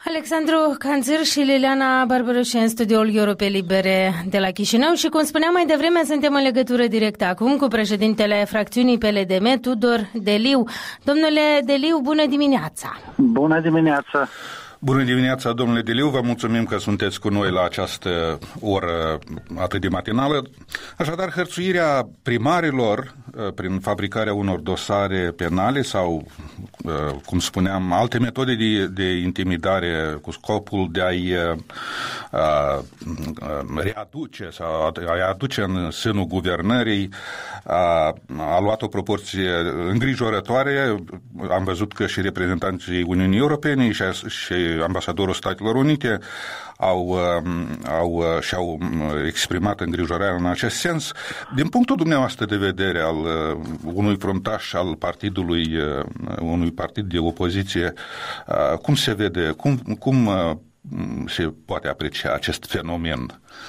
Alexandru Canțir și Liliana Barbaroși în studioul Europe Libere de la Chișinău și, cum spuneam mai devreme, suntem în legătură directă acum cu președintele fracțiunii PLDM, Tudor Deliu. Domnule Deliu, bună dimineața! Bună dimineața! Bună dimineața, domnule Deliu, vă mulțumim că sunteți cu noi la această oră atât de matinală. Așadar, hărțuirea primarilor prin fabricarea unor dosare penale sau, cum spuneam, alte metode de intimidare cu scopul de a-i readuce sau a-i aduce în sânul guvernării a luat o proporție îngrijorătoare. Am văzut că și reprezentanții Uniunii Europene și ambasadorul Statelor Unite și-au exprimat îngrijorarea în acest sens. Din punctul dumneavoastră de vedere al unui fruntaș al partidului, unui partid de opoziție, cum se vede, cum se poate aprecia acest fenomen?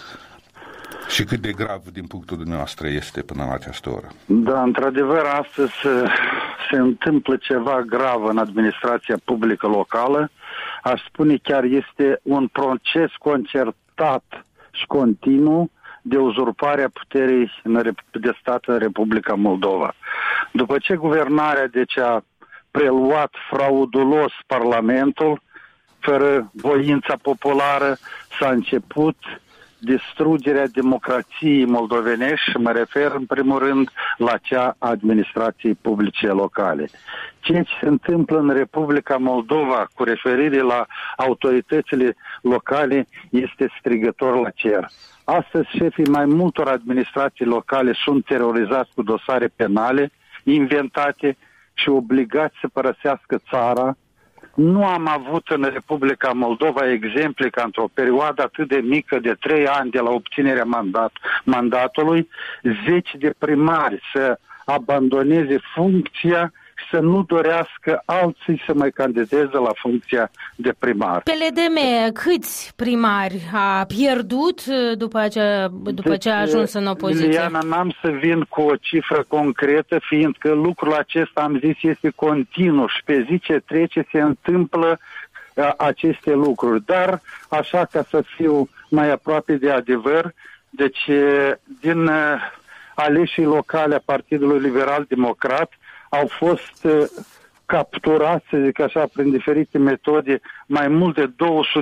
Și cât de grav, din punctul dumneavoastră, este până la această oră? Da, într-adevăr, astăzi se întâmplă ceva grav în administrația publică locală. Aș spune chiar este un proces concertat și continuu de uzurpare a puterii de stat în Republica Moldova. După ce guvernarea a preluat fraudulos Parlamentul, fără voința populară, s-a început distrugerea democrației moldovenești și mă refer în primul rând la cea a administrației publice locale. Ceea ce se întâmplă în Republica Moldova cu referire la autoritățile locale este strigător la cer. Astăzi șefii mai multor administrații locale sunt terorizați cu dosare penale inventate și obligați să părăsească țara. Nu am avut în Republica Moldova exemple ca într-o perioadă atât de mică de 3 ani de la obținerea mandatului, 10 de primari să abandoneze funcția și să nu dorească alții să mai candideze la funcția de primar. PLDM, câți primari a pierdut după ce a ajuns în opoziție? Liliana, n-am să vin cu o cifră concretă, fiindcă lucrul acesta, am zis, este continuu și pe zi ce trece se întâmplă aceste lucruri. Dar, așa ca să fiu mai aproape de adevăr, deci din aleșii locale a Partidului Liberal Democrat au fost capturați, să zic așa, prin diferite metode, mai mult de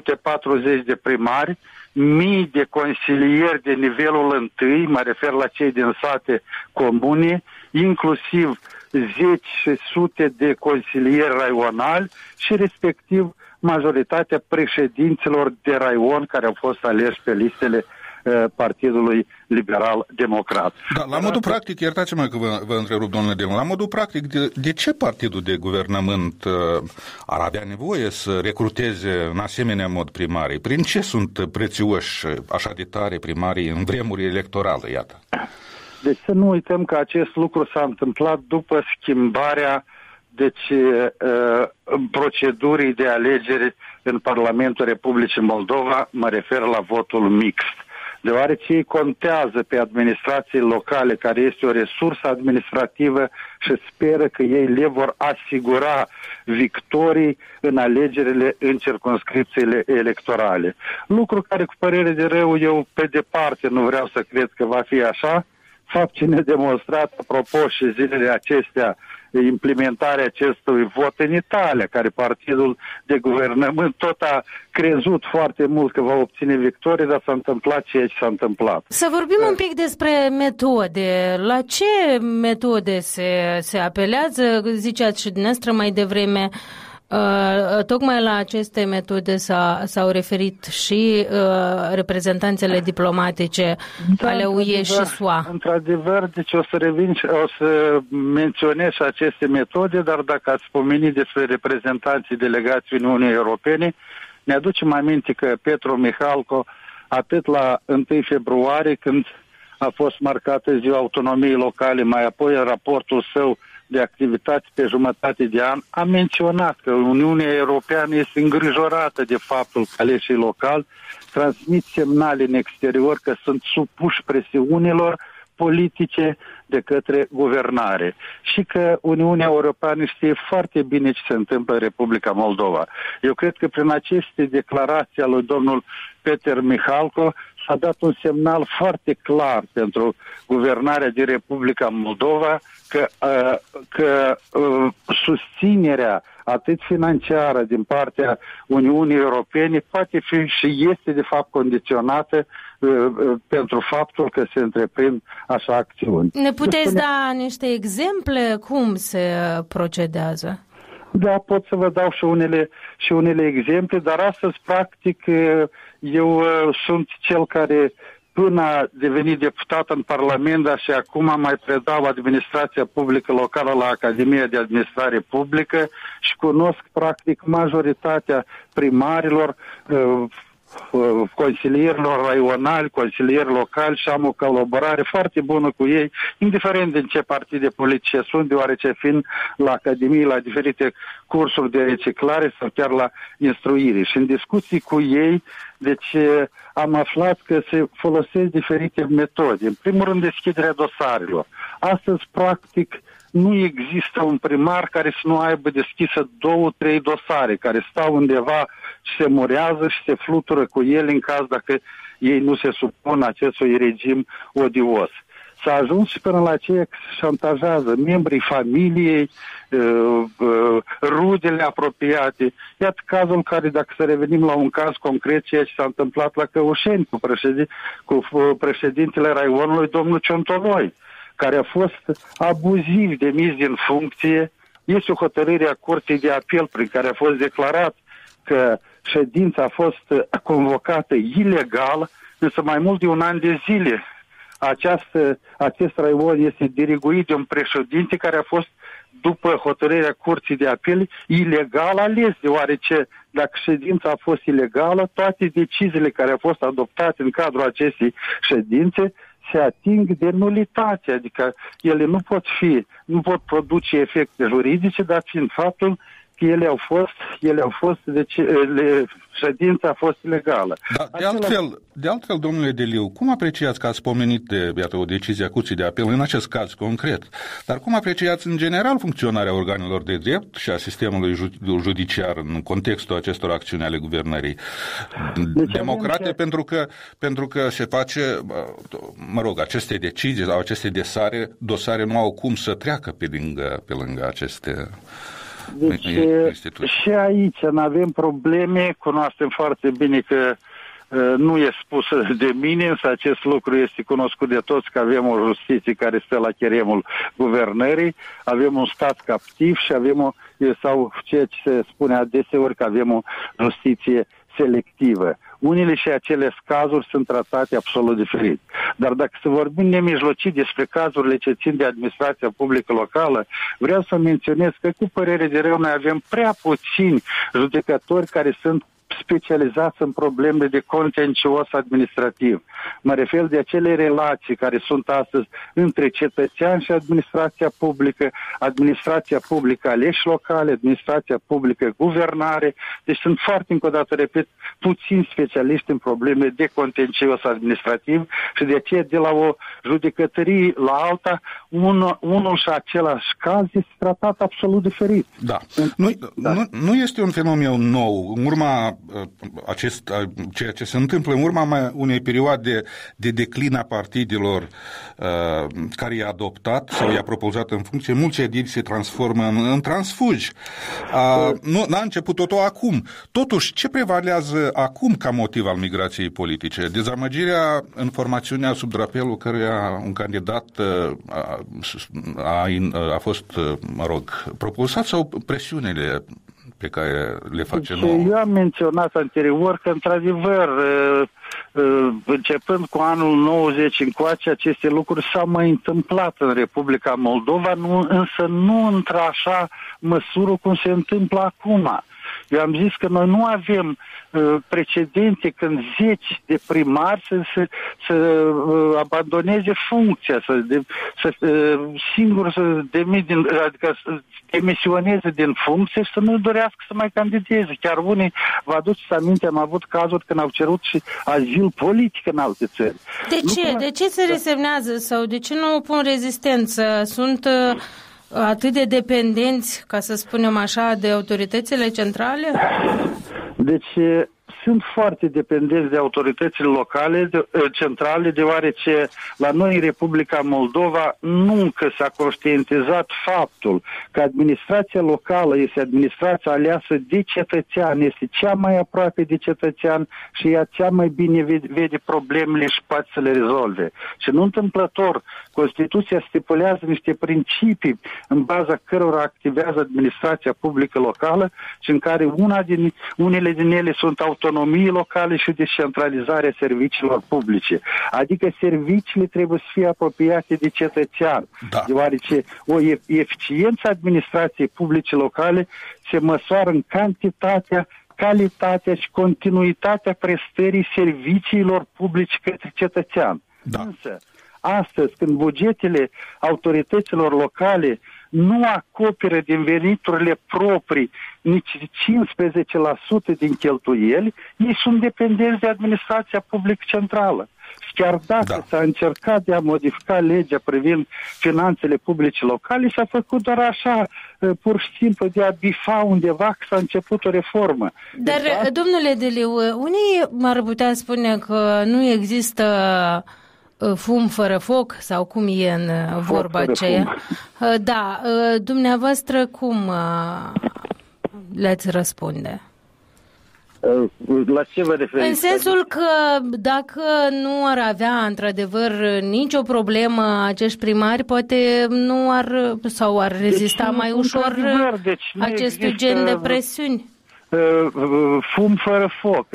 240 de primari, mii de consilieri de nivelul 1, mă refer la cei din sate comune, inclusiv 10 și sute de consilieri raionali și respectiv majoritatea președinților de raion care au fost aleși pe listele Partidului Liberal Democrat. Da, la modul practic, iertați-mă că vă întrerup, domnule Deliu, la modul practic, de ce partidul de guvernământ ar avea nevoie să recruteze în asemenea mod primarii? Prin ce sunt prețioși așa de tare primarii în vremuri electorale, iată? Deci să nu uităm că acest lucru s-a întâmplat după schimbarea procedurii de alegeri în Parlamentul Republicii Moldova, mă refer la votul mixt. Deoarece ei contează pe administrații locale, care este o resursă administrativă și speră că ei le vor asigura victorii în alegerile în circumscripțiile electorale. Lucru care, cu părere de rău, eu pe departe nu vreau să cred că va fi așa. Fapt ce ne-a demonstrat, apropo, și zilele acestea, implementarea acestui vot în Italia, care partidul de guvernământ tot a crezut foarte mult că va obține victorie, dar s-a întâmplat ceea ce s-a întâmplat. Să vorbim un pic despre metode. La ce metode se apelează? Ziceați și dumneavoastră mai devreme. Tocmai la aceste metode s-au referit și reprezentanțele diplomatice ale UE și SUA. Într-adevăr, deci o să menționez și aceste metode, dar dacă ați pomenit despre reprezentanții delegației Uniunii Europene, ne aducem aminte că Petru Mihalco, atât la 1 februarie, când a fost marcată Ziua Autonomiei Locale, mai apoi în raportul său de activitate pe jumătate de an, a menționat că Uniunea Europeană este îngrijorată de faptul că aleșii locali transmit semnale în exterior că sunt supuși presiunilor politice de către guvernare și că Uniunea Europeană știe foarte bine ce se întâmplă în Republica Moldova. Eu cred că prin aceste declarații ale lui domnul Peter Mihalko s-a dat un semnal foarte clar pentru guvernarea din Republica Moldova că susținerea atât financiară din partea Uniunii Europene poate fi și este de fapt condiționată pentru faptul că se întreprind așa acțiuni. Ne puteți da niște exemple cum se procedează? Da, pot să vă dau și unele exemple, dar astăzi, practic, eu sunt cel care până a devenit deputat în Parlament, dar și acum mai predau administrația publică locală la Academia de Administrare Publică și cunosc practic majoritatea primarilor, consilierilor raionali, consilieri locali și am o colaborare foarte bună cu ei, indiferent din ce partide politice sunt, deoarece fiind la Academie, la diferite cursuri de reciclare sau chiar la instruire. Și în discuții cu ei, deci am aflat că se folosesc diferite metode. În primul rând, deschiderea dosarelor. Astăzi, practic, nu există un primar care să nu aibă deschisă 2-3 dosare, care stau undeva și se murează și se flutură cu ele în caz dacă ei nu se supun acestui regim odios. S-a ajuns și până la aceea că se șantajează membrii familiei, rudele apropiate. Iată cazul care, dacă să revenim la un caz concret, ceea ce s-a întâmplat la Căușeni cu președintele raionului, domnul Ciontoloi, care a fost abuziv demis din funcție. Este o hotărâre a Curții de Apel prin care a fost declarat că ședința a fost convocată ilegal, însă mai mult de un an de zile acest raion este diriguit de un președinte care a fost, după hotărârea Curții de Apel, ilegal ales, deoarece dacă ședința a fost ilegală, toate deciziile care au fost adoptate în cadrul acestei ședințe se ating de nulitate, adică ele nu pot produce efecte juridice, dar fiind faptul că ele au fost deci ședința a fost ilegală. Da, de altfel, domnule Deliu, cum apreciați că ați pomenit o decizie a Curții de Apel în acest caz concret, dar cum apreciați în general funcționarea organelor de drept și a sistemului judiciar în contextul acestor acțiuni ale guvernării democrate, pentru că se face, aceste decizii sau aceste dosare nu au cum să treacă pe lângă aceste... Deci și aici nu avem probleme, cunoaștem foarte bine că nu e spus de mine, însă acest lucru este cunoscut de toți, că avem o justiție care stă la cheremul guvernării, avem un stat captiv și sau ceea ce se spune adeseori că avem o justiție selectivă. Unele și acele cazuri sunt tratate absolut diferit. Dar dacă să vorbim nemijlocit despre cazurile ce țin de administrația publică locală, vreau să menționez că, cu părere de rău, noi avem prea puțini judecători care sunt specializați în probleme de contencios administrativ. Mă refer de acele relații care sunt astăzi între cetățean și administrația publică aleși locale, administrația publică guvernare. Deci sunt foarte, încă o dată repet, puțini specialiști în probleme de contencios administrativ și de aceea de la o judecătorie la alta, unul și același caz este tratat absolut diferit. Da. Nu este un fenomen nou. În urma ceea ce se întâmplă în urma unei perioade de declin a partidelor care i-a adoptat sau i-a propulsat în funcție, mulți edili se transformă în transfugi. N-a început totul acum. Totuși, ce prevalează acum ca motiv al migrației politice? Dezamăgirea în formațiunea sub drapelul căruia un candidat a fost, propulsat, sau presiunile pe care le face nouă? Eu am menționat anterior că, într-adevăr, începând cu anul 90 încoace, aceste lucruri s-au mai întâmplat în Republica Moldova, însă nu într-așa măsură cum se întâmplă acum. Eu am zis că noi nu avem precedente când 10 de primari să abandoneze funcția, singur să demisioneze din funcție și să nu dorească să mai candideze. Chiar unii, vă aduceți aminte, am avut cazuri când au cerut și azil politic în alte țări. De ce? De ce se resemnează sau de ce nu opun rezistență? Sunt atât de dependenți, ca să spunem așa, de autoritățile centrale? Deci sunt foarte dependenți de autoritățile locale, centrale, deoarece la noi în Republica Moldova nu încă s-a conștientizat faptul că administrația locală este administrația aleasă de cetățean, este cea mai aproape de cetățean și ea cea mai bine vede problemele și poate să le rezolve. Și nu întâmplător, Constituția stipulează niște principii în baza cărora activează administrația publică locală și în care unele din ele sunt autonomii locale și descentralizarea serviciilor publice. Adică serviciile trebuie să fie apropiate de cetățean, deoarece o eficiență administrației publice locale se măsoară în cantitatea, calitatea și continuitatea prestării serviciilor publice către cetățean. Însă, astăzi, când bugetele autorităților locale nu acoperă din veniturile proprii nici 15% din cheltuieli, ei sunt dependenți de administrația publică centrală. Și chiar dacă s-a încercat de a modifica legea privind finanțele publice locale, s-a făcut doar așa, pur și simplu, de a bifa undeva că s-a început o reformă. Dar, domnule Deliu, unii ar putea spune că nu există fum fără foc, sau cum e în vorba aceea. Da, dumneavoastră cum le-ați răspunde? La ce vă referiți? În sensul că dacă nu ar avea într-adevăr nicio problemă acești primari, poate nu ar, sau ar rezista mai ușor acestui gen de presiuni. Fum fără foc.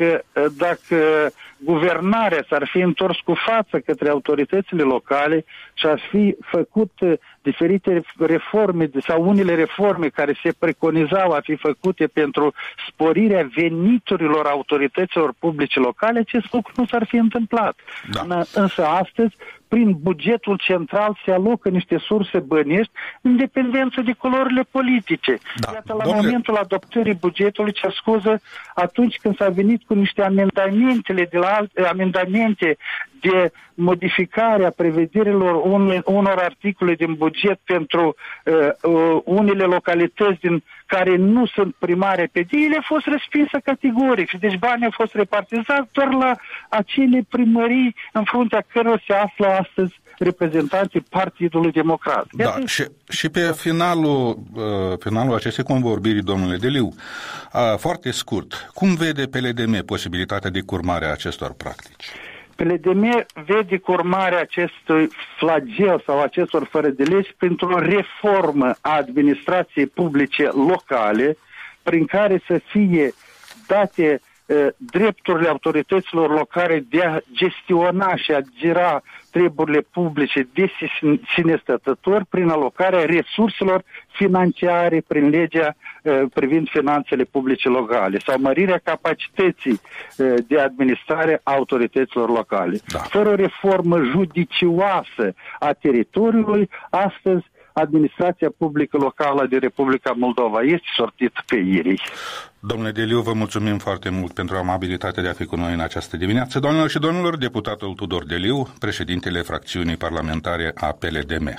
Dacă guvernarea s-ar fi întors cu față către autoritățile locale și ar fi făcut diferite reforme sau unele reforme care se preconizau a fi făcute pentru sporirea veniturilor autorităților publice locale, acest lucru nu s-ar fi întâmplat. Însă astăzi, prin bugetul central se alocă niște surse bănești în dependență de culorile politice. Iată, la momentul adoptării bugetului, cer scuză, atunci când s-a venit cu niște amendamente de modificare a prevederilor unor articole din buget pentru unele localități din care nu sunt primare pe ele, a fost respinsă categoric. Și deci banii au fost repartizați doar la acele primării în fruntea cărora se află astăzi reprezentanții Partidului Democrat. Și pe finalul acestei convorbiri, domnule Deliu, foarte scurt, cum vede PLDM posibilitatea de curmare a acestor practici? PLDM vede curmarea acestui flagel sau acestor fără de legi printr-o reformă a administrației publice locale, prin care să fie date drepturile autorităților locale de a gestiona și a gira treburile publice de sine stătători prin alocarea resurselor financiare prin legea privind finanțele publice locale sau mărirea capacității de administrare a autorităților locale. Fără o reformă judicioasă a teritoriului, astăzi administrația publică locală de Republica Moldova este sortită pe irii. Domnule Deliu, vă mulțumim foarte mult pentru amabilitatea de a fi cu noi în această dimineață. Doamnelor și domnilor, deputatul Tudor Deliu, președintele fracțiunii parlamentare a PLDM.